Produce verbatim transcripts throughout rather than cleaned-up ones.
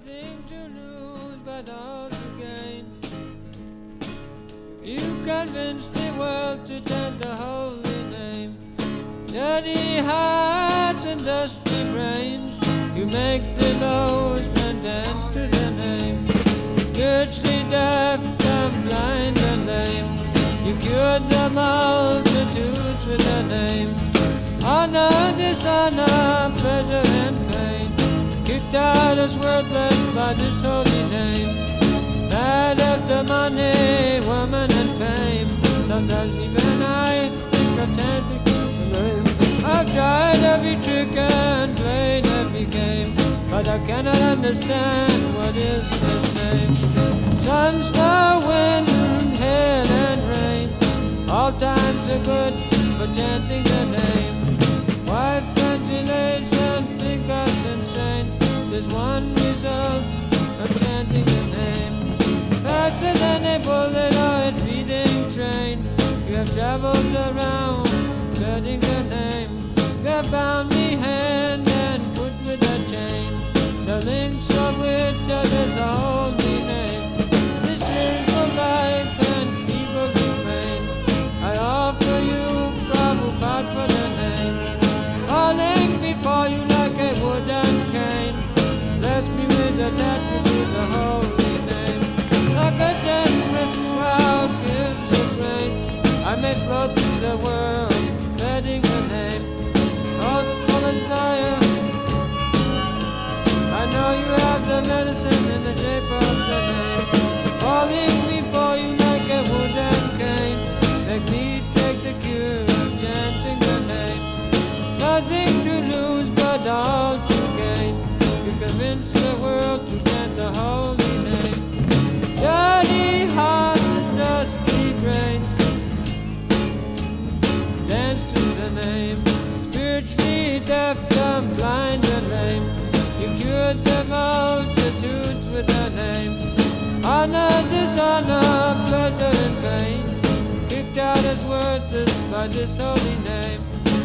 nothing to lose but all to gain. You convince the world to chant the holy name. Dirty hearts and dusty brains, you make the lowest man dance to the name. Spiritually deaf, dumb, blind and lame, you cured the multitudes with the name. Honor, dishonor, pleasure and pain, kicked out as worthless by this holy name. Mad after money, woman and fame, sometimes even I think of chanting the name. I've tried every trick and played every game, but I cannot understand what is this name. Sun, snow, wind, hail and rain, all times are good for chanting the name. Why ventilation think us insane? There's one result of chanting the name. Faster than a bullet or a speeding train, you have traveled around spreading the name. You have bound me hand and foot with a chain, the links of which are this holy name. This is for life and feeble refrain. I offer you Prabhupada for the name. Falling before you like a wooden cane, bless me with a tattoo with the holy name. Like a generous cloud gives us rain, I may float through the world, spreading the name. North Fallen Zion, I know you have the medicine in the shape of the name. Falling before you like a wooden cane, make me take the cure of chanting the name. Nothing to lose but all to gain, you convince the world to chant the holy name. Dirty hearts and dusty brains, dance to the name. Spiritually deaf, dumb, blind and lame, you cured the multitudes with the name. Honor, dishonor, pleasure and pain, kicked out as worthless by this holy name.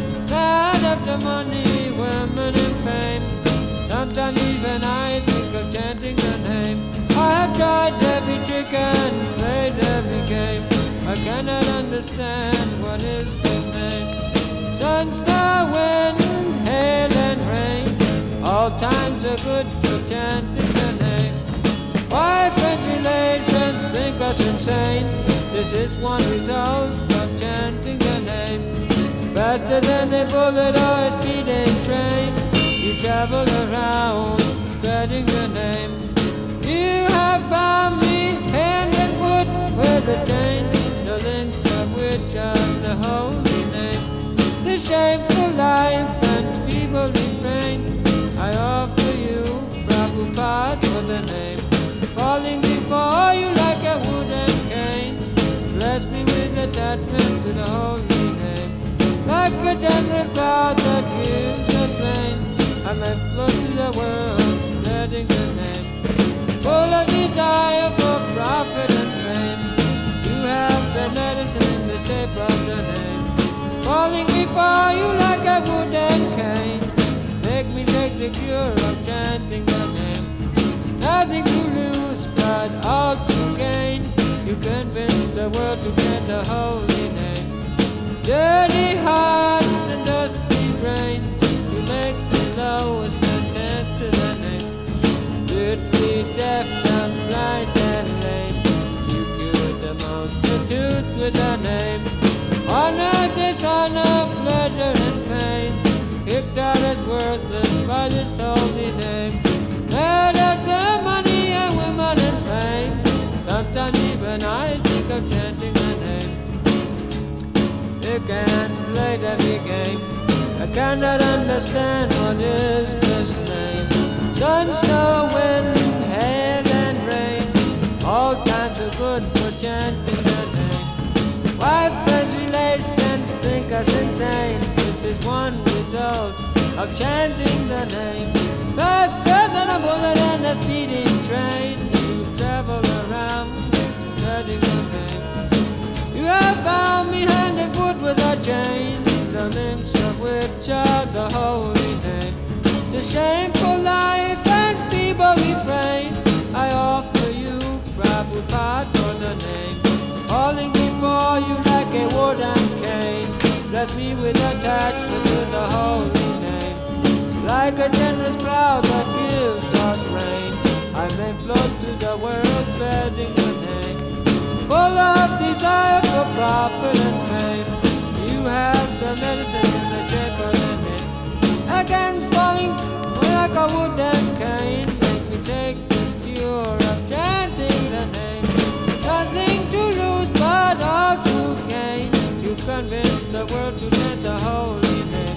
Mad after money, women and fame, sometimes even I think of chanting the name. I have tried every trick and played every game, I cannot understand what is this name. Sun, snow, wind, hail and rain, all times are good for chanting the name. Why ventrilations think us insane? This is one result of chanting the name. Faster than a bullet or a speeding train, you travel around spreading the name. You have bound me hand and foot with a chain, the links of which are the holy name. The shameful life and feeble refrain, I offer you Prabhupada for the name. Falling before you like a wooden cane, bless me with attachment to the holy name. Like a generous cloud that gives us rain, I may float through the world, spreading the name. Full of desire for profit and fame, you have the medicine in the shape of the name. Falling before you like a wooden cane, make me take the cure of chanting the name. Nothing to lose but all to gain, you convince the world to chant the holy name. Dirty hearts and dusty brains, you make the lowest man dance to the name. Spiritually deaf, dumb, blind and lame, you cured the multitudes with the name. Honor, dishonor, pleasure and pain, kicked out as worthless by this holy name. Mad after money and women and fame, sometimes even I think of chanting the name. You can play every game, I cannot understand what is this name. Sun, snow, wind, hail and rain, all times are good for chanting the name. Why ventrilations think us insane? This is one result of chanting the name. Faster than a bullet and a speeding train, you travel around spreading the name. You have bound me hand and foot with a chain, the links of which are the holy name. The shameful life and feeble refrain, bless me with attachment to the holy name. Like a generous cloud that gives us rain, I may float through the world spreading your name. Full of desire for profit and fame, you have the medicine in the shape of the name. Again falling like a wooden cane, make me take this cure of chanting the name. Nothing to lose but all to gain. You convince the world to chant the holy name.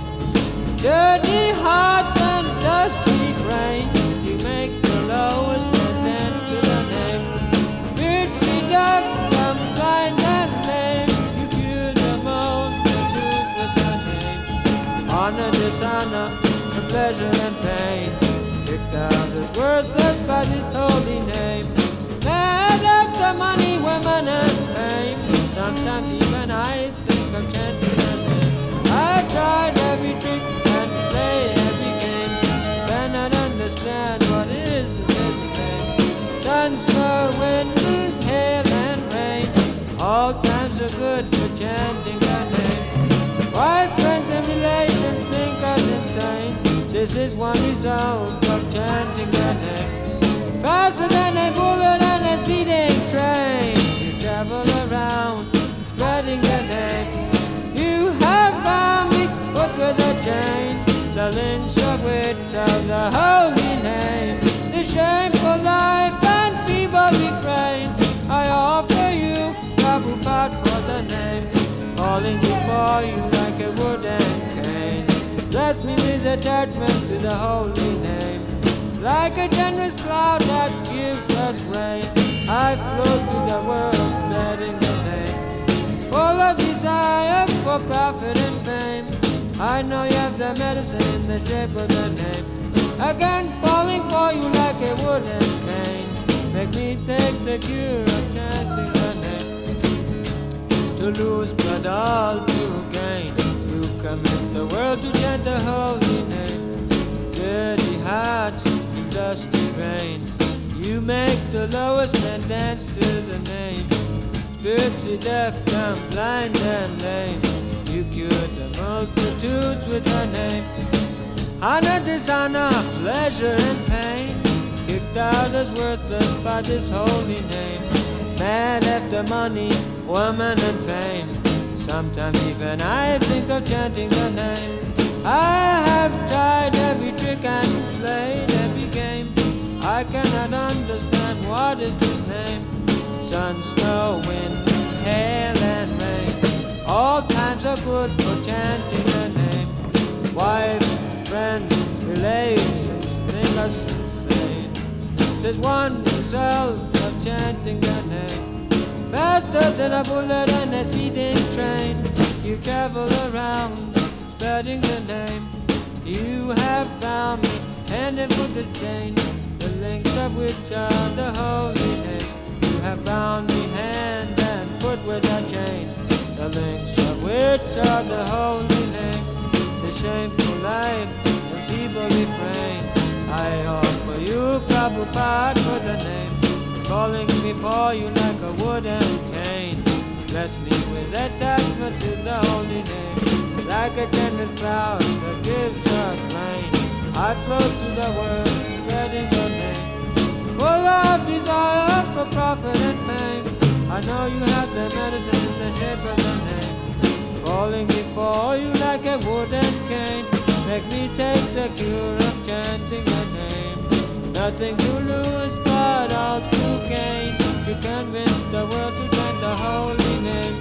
Dirty hearts and dusty brains, you make the lowest man dance to the name. Spiritually deaf, dumb, blind and lame, you cure the multitudes with the name. Honor, dishonor, and pleasure and pain, kicked out as worthless by this holy name. Mad at the money, women and fame, sometimes even I think of chanting the name. I tried every trick and played every game, cannot understand what is this name. Sun, snow, wind, hail and rain, all times are good for chanting the name. Why friends and relations think us insane? This is one result of chanting the name. Faster than a bullet and a speeding train, you travel around spreading the name. You have bound me, put with a chain, the links of which of the holy name. The shameful life and feeble refrain, I offer you Prabhupada for the name, calling before you like a wooden cane. Bless me with attachments to the holy name. Like a generous cloud that gives us rain, I float through the world spreading the name. Full of desire for profit and fame, I know you have the medicine in the shape of the name. Again falling for you like a wooden cane, make me take the cure of chanting the name. To lose but all to gain, you commit the world to chant the holy name. Dirty hearts, dusty brains, you make the lowest man dance to the name. Spiritually deaf, dumb, blind and lame, you cured the multitudes with her name. Honor, dishonor, pleasure and pain, kicked out as worthless by this holy name. Mad after money, woman and fame, sometimes even I think of chanting the name. I have tried every trick and played every game, I cannot understand what is this name. Sun, snow, wind, hail and rain, all times are good for chanting the name. Wife, friends, relations think us insane. This is one result of chanting the name. Faster than a bullet and a speeding train, you travel around spreading the name. You have bound me hand and foot with chain, the links of which are the holy name. You have bound me hand and foot with a chain, the links of which are the holy name. The shameful life, the feeble refrain, I offer you Prabhupada for the name, calling before you like a wooden cane. Bless me with attachment to the holy name. Like a generous cloud that gives us rain, I float through the world spreading your name. Full of desire for profit and fame, I know you have the medicine in the shape of the name. Falling before you like a wooden cane, make me take the cure of chanting your name. Nothing to lose but all to gain, you convince the world to chant the holy name.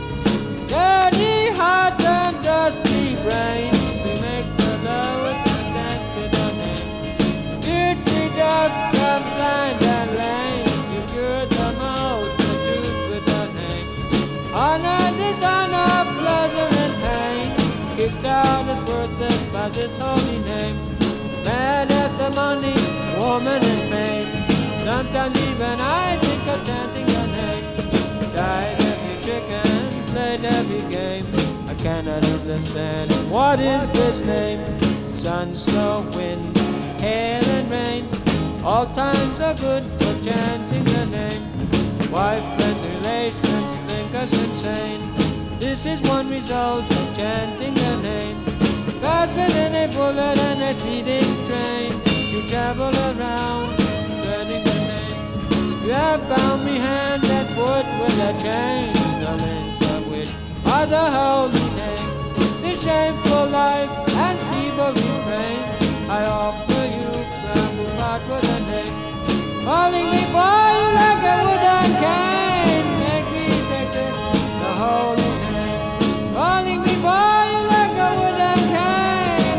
Dirty heart and dusty brain, we make the lowest and dance to the name. Dirty deaf, dumb, blind and lame, you cure the multitude with the name. Honor, dishonor, pleasure and pain, kicked out as worthless by this holy name. Mad at the money, woman and fame, sometimes even I think of chanting your name. Tried every trick and played every game, I cannot understand what is this name. Sun, snow, wind, hail and rain, all times are good for chanting the name. Wife and relations think us insane. this is one result of chanting your name. Faster than a bullet and a speeding train, you travel around spreading your name. You have bound me hand and foot with a chain, the links of which are the holy name. This shameful life and feeble refrain I offer you, bamboo part with a name. Calling me for you like a wooden cane, make me take it, the holy name. Calling me for you like a wooden cane,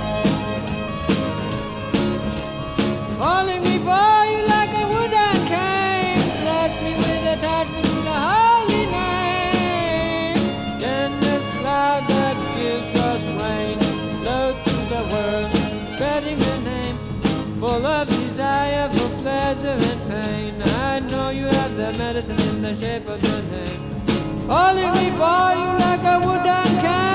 calling me for you like a wooden cane. Bless me with attachment to the holy name. Then this cloud that gives us rain, float through the world, spreading the name, full of desire for pleasure and pain. I know you have the medicine in the shape of your name. Calling me for you like a wooden cane.